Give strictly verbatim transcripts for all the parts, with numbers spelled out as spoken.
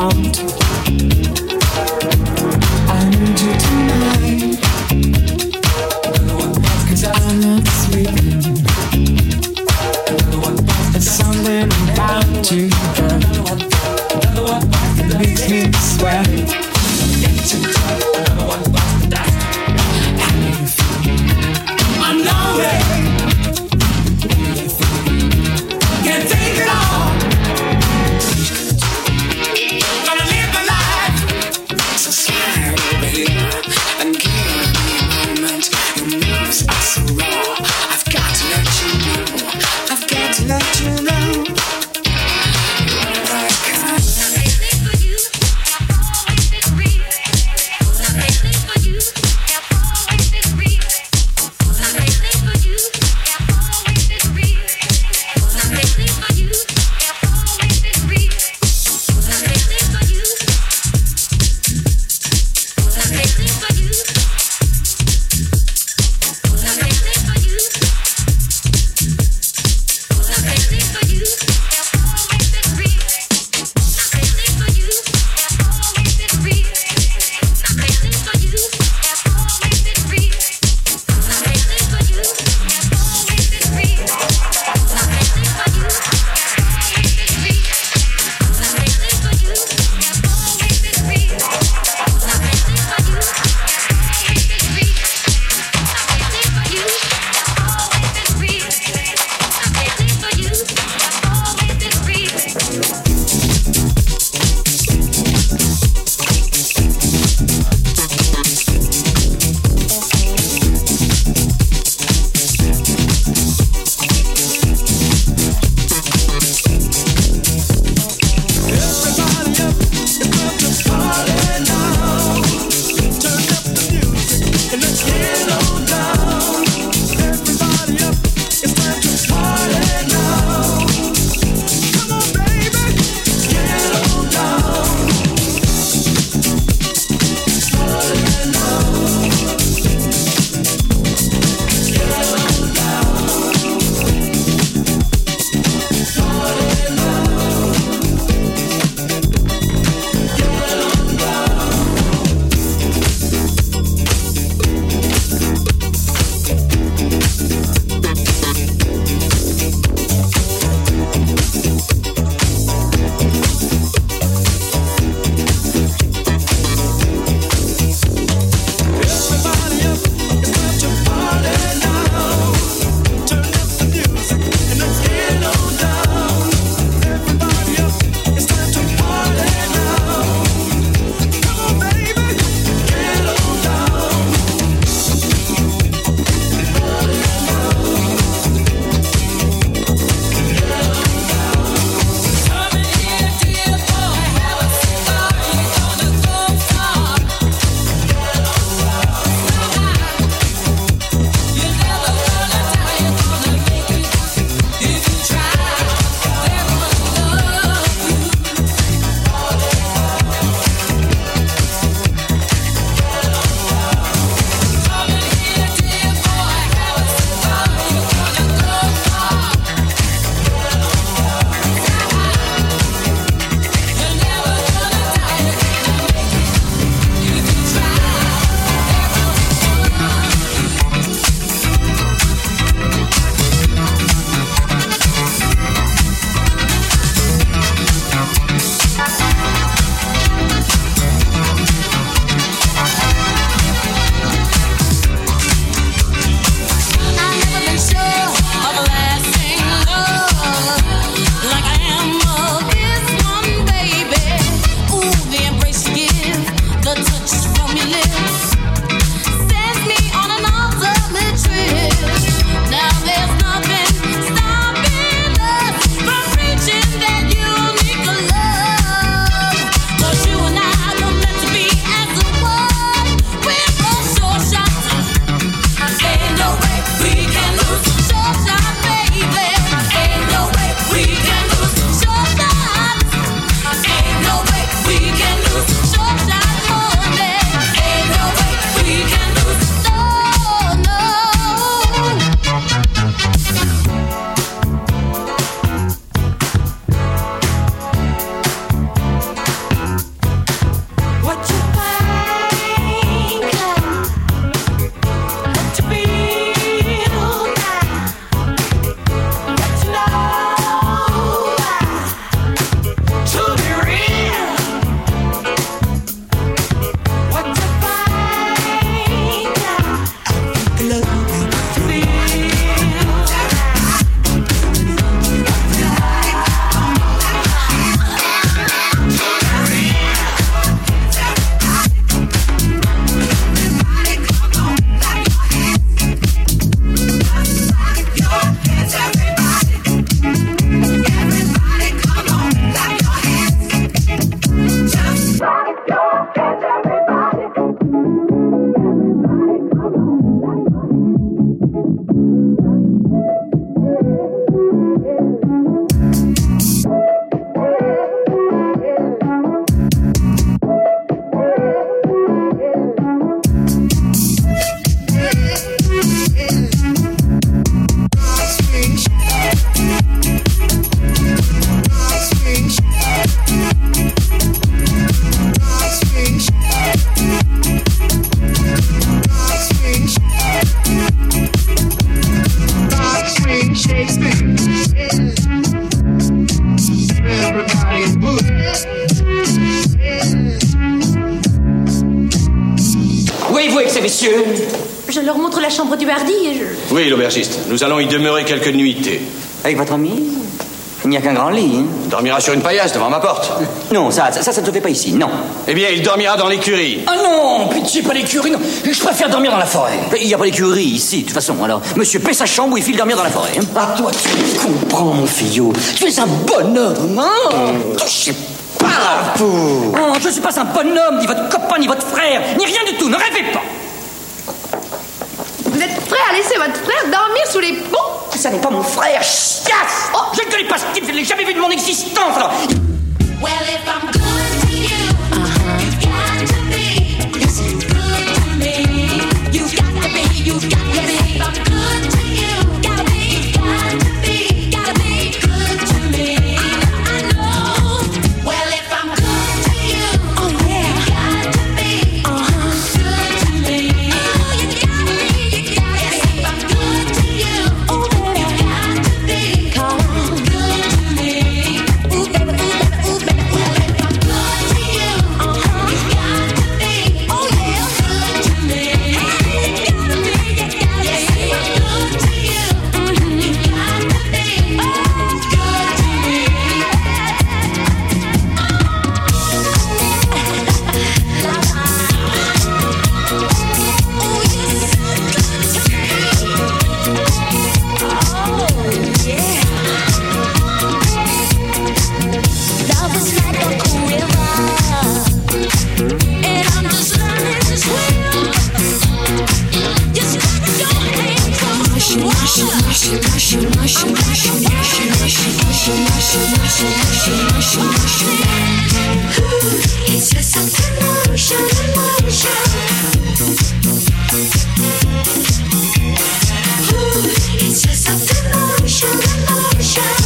want. I need you tonight, 'cause I'm not sleeping. There's something about you that makes me sweat. I'm lonely, can't take it all. Gonna live my life, so slide over here and give me a moment. Your moves are so raw. I've got to let you know. I've got to let you know. You're my kind. For you, I've always been real. I'm waiting for you, I've always been real. I'm waiting for you, I've always been real. I'm waiting for you, I've always been real. I'm waiting for you. I'm waiting for voulez-vous avec ces messieurs? Je leur montre la chambre du Hardy et je... Oui, l'aubergiste. Nous allons y demeurer quelques nuitées. Avec votre ami? Il n'y a qu'un grand lit, hein? Il dormira sur une paillasse devant ma porte. Non, ça, ça, ça ne se fait pas ici, non. Eh bien, il dormira dans l'écurie. Ah non, pitié, pas l'écurie, non. Je préfère dormir dans la forêt. Il n'y a pas d'écurie ici, de toute façon. Alors, monsieur paie sa chambre ou il file dormir dans la forêt. Hein? Ah, toi, tu comprends, mon fillot. Tu es un bonhomme, hein? Je sais pas, vous. Oh, je ne suis pas un bonhomme, ni votre copain, ni votre frère, ni rien du tout. Ne rêvez pas. Vous êtes prêt à laisser votre frère dormir sous les ponts? Ça n'est pas mon frère, chiasse! Oh, je ne connais pas ce type, je ne l'ai jamais vu de mon existence, alors... Well, if I'm good to you, uh-huh. You've got to be, listen, good to me. You've got to be, you've got to be. If I'm good to you, gotta be, got to be, gotta be good to me. I know, well, if I'm good to you, oh yeah, you got to be, uh-huh, good to me. Oh, you gotta be, you gotta yes, be. If I'm good to you, oh yeah, you got to be, come on, good to me. Ooh, baby, ooh, baby, ooh, baby. Well, if I'm good to you, uh-huh, you got to be, oh yeah, good to me. Hey, you gotta be, you gotta yes, be. If I'm good to you, mm-hmm, you got to be, oh, good to me. Oh, you're so good to me. Oh, yeah. Love is like a cool river, and I'm just learning to swim. Just let your hands go wash it, wash it, wash it, wash it, wash it, wash it, wash it, wash it, wash it, wash it, wash it, wash it, wash it, wash it. Ooh, it's just an emotion, emotion. Ooh, it's just an emotion, emotion.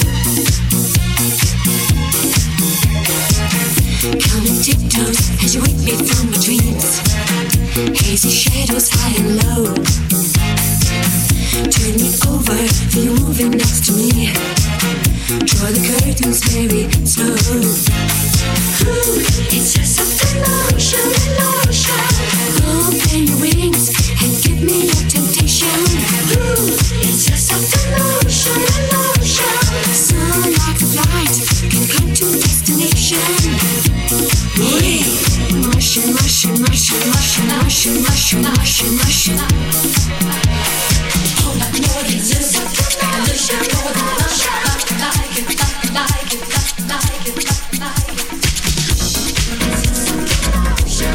Counting tiptoes as you wake me from my dreams. Hazy shadows high and low. Turn me over, feel you moving next to me. Draw the curtains very slow. Ooh, it's just an emotion, emotion. Open your wings and give me your temptation. Ooh, it's just an emotion, emotion. Sun like a flight can come to destination. Motion, motion, motion, motion, motion, motion, motion, motion. Oh, I know it's just a emotion, more than motion. Like it, like it, like it, like it. It's just an emotion,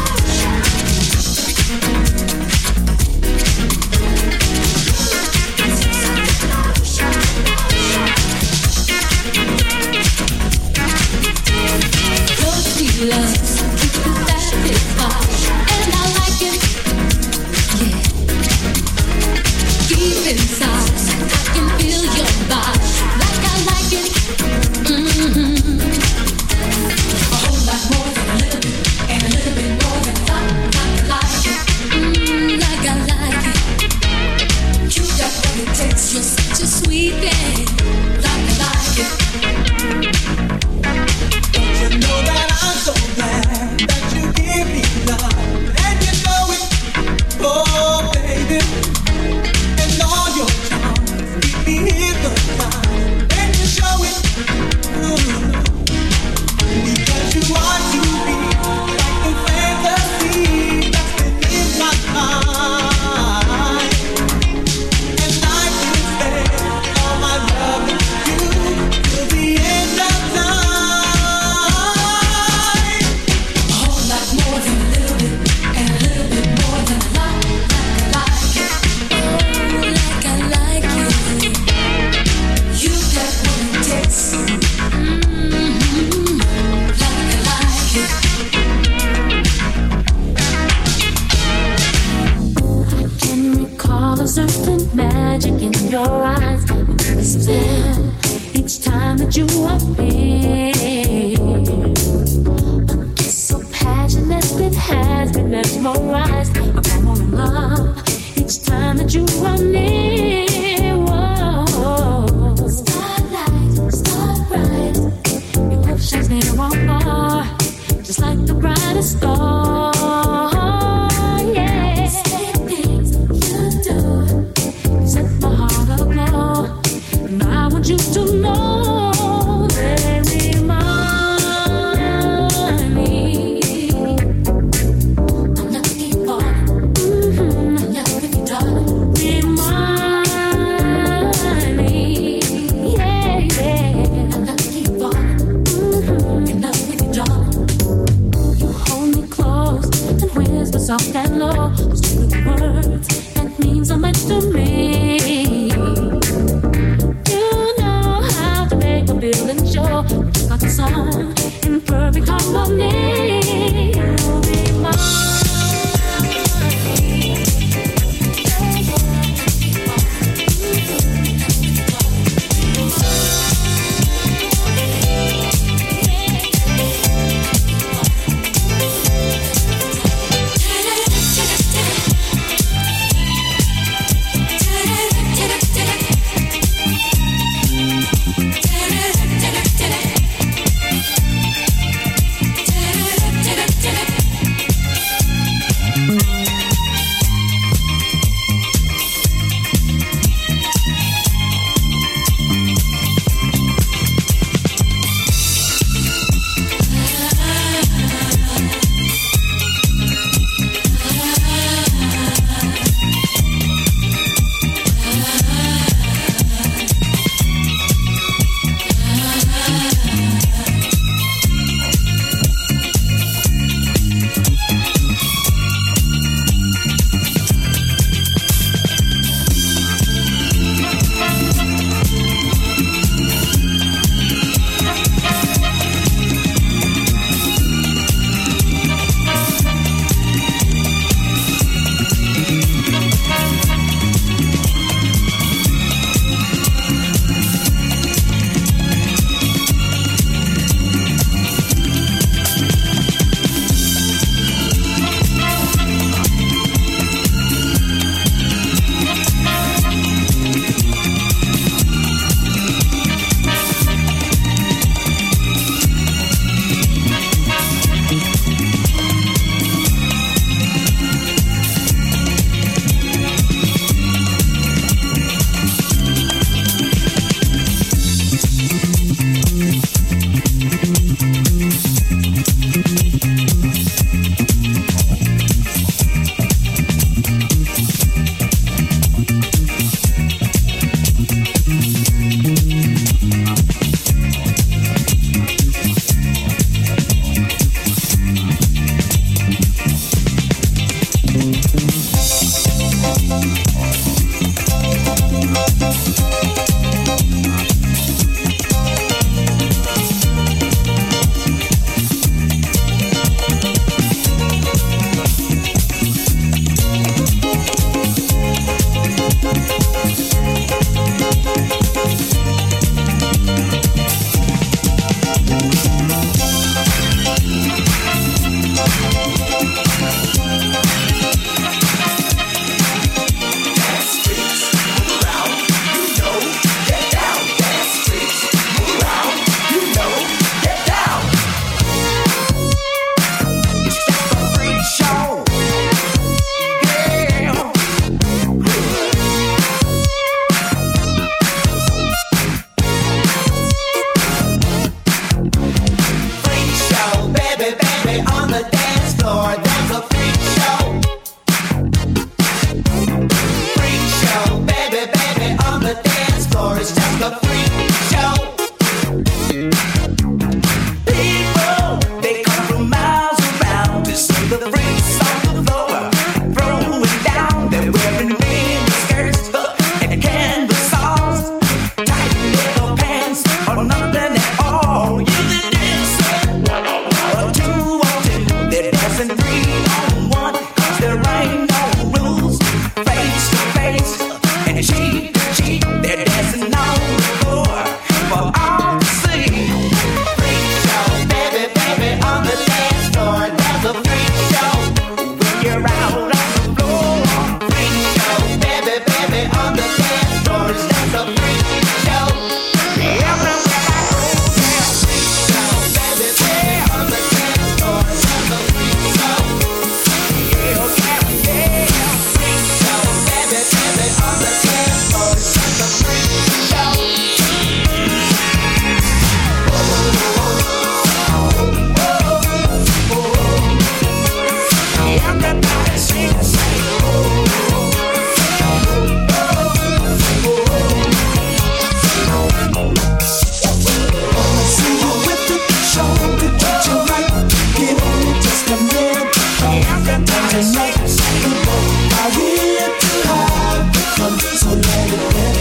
your sweet love. You're such a sweet thing, like I like it. Don't you know that I'm so glad that you give me love, and you know it, oh baby, and all your charms keep me hypnotized, and you show it, mm. Because you are to me like the fantasy that's been in my mind. Certain magic in your eyes, spell each time that you appear. A kiss so passionate it has been mesmerized. I'm on in love each time that you are near. Whoa. Starlight, star bright, your love shines me one more, just like the brightest star. soft and low, those little words that mean so much to me. You know how to make a feeling show. You got the song in perfect harmony. You'll be mine. And tonight we both are here to have fun, so let it go.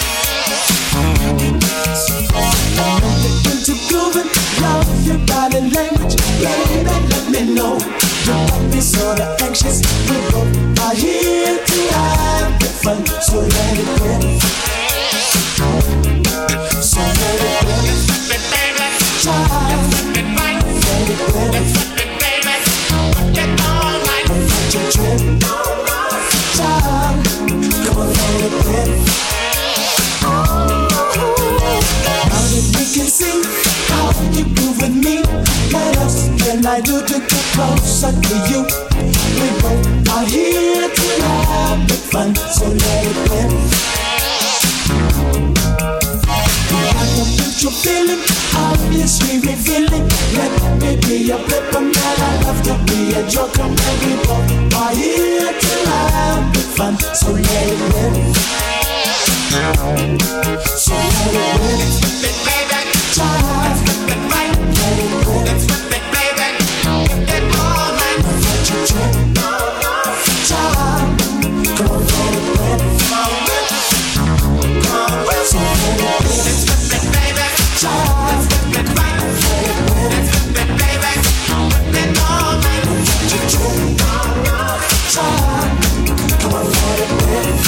I know you're into grooving, love your body language, baby, let me know. You got me sorta anxious, we both are here to have fun, so let it go. So let it go. Child, let it go. Get all night. Let your trip. Child, come on, let it go. Now that we can see how you move with me, let us and I do to get closer to you. We both are here to have big fun, so let it go. I know what you're feeling, obviously revealing. Let me be a flipper man, I love to be a joker. And we both are here to have big fun, so let it go. So let it go. Child, let it go. Get all night. Let you trip. Child, come on, let it go. So let it go. Child, let it go. Get all night. Let you trip. Child, come on, let it go.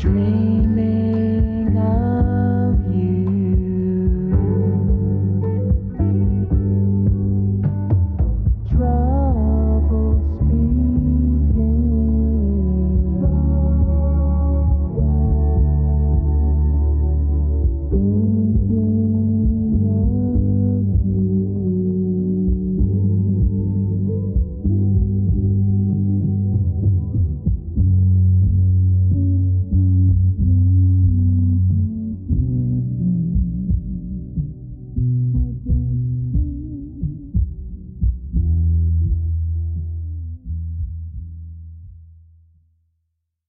dream.